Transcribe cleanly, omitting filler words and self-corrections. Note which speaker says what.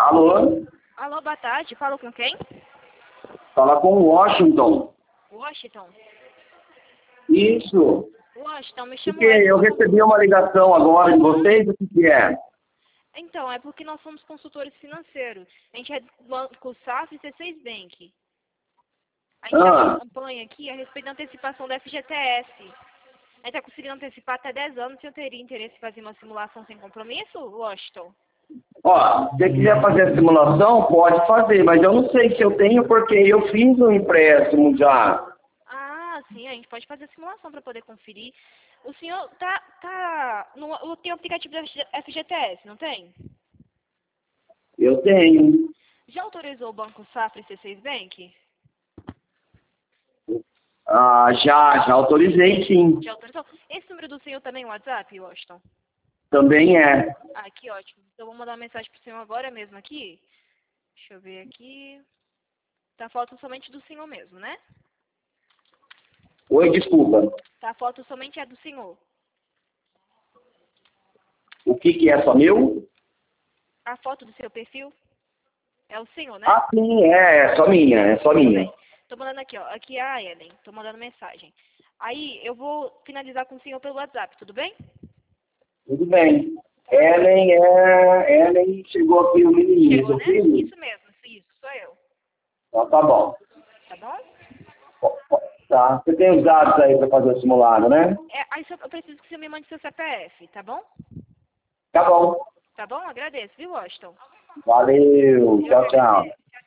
Speaker 1: Alô?
Speaker 2: Alô, boa tarde. Falo com quem?
Speaker 1: Fala com o Washington.
Speaker 2: Washington.
Speaker 1: Isso.
Speaker 2: Washington, me chamo
Speaker 1: Porque eu recebi uma ligação agora de vocês, o que que é?
Speaker 2: Então, é porque nós somos consultores financeiros. A gente é do Banco Safra e C6 Bank. A gente está com campanha aqui a respeito da antecipação da FGTS. A gente está conseguindo antecipar até 10 anos. Se eu teria interesse em fazer uma simulação sem compromisso, Washington?
Speaker 1: Ó, se você quiser fazer a simulação, pode fazer, mas eu não sei se eu tenho porque eu fiz um empréstimo já.
Speaker 2: Ah, sim, a gente pode fazer a simulação para poder conferir. O senhor tem o aplicativo da FGTS, não tem?
Speaker 1: Eu tenho.
Speaker 2: Já autorizou o Banco Safra e C6 Bank?
Speaker 1: Ah, já autorizei sim.
Speaker 2: Já autorizou? Esse número do senhor também é o WhatsApp, Washington?
Speaker 1: Também é.
Speaker 2: Ah, que ótimo. Então, eu vou mandar uma mensagem pro senhor agora mesmo aqui. Deixa eu ver aqui. Tá foto somente do senhor mesmo, né?
Speaker 1: Oi, desculpa.
Speaker 2: Tá foto somente é do senhor.
Speaker 1: O que que é só meu?
Speaker 2: A foto do seu perfil é o senhor, né?
Speaker 1: Ah, sim, é só minha, é só
Speaker 2: Tudo
Speaker 1: minha.
Speaker 2: bem. Tô mandando aqui, ó. Aqui é a Ellen. Tô mandando mensagem. Aí, eu vou finalizar com o senhor pelo WhatsApp, tudo bem?
Speaker 1: Tudo bem. Ellen chegou aqui o menininho,
Speaker 2: Chegou,
Speaker 1: seu
Speaker 2: né?
Speaker 1: filho?
Speaker 2: Isso mesmo, isso, sou eu.
Speaker 1: Então tá bom.
Speaker 2: Tá bom?
Speaker 1: Tá. Você tem os dados aí para fazer o simulado, né?
Speaker 2: Aí eu preciso que você me mande seu CPF, tá bom?
Speaker 1: Tá bom.
Speaker 2: Tá bom? Agradeço, viu, Washington?
Speaker 1: Valeu.
Speaker 2: Eu
Speaker 1: Tchau,
Speaker 2: que
Speaker 1: tchau.
Speaker 2: agradeço.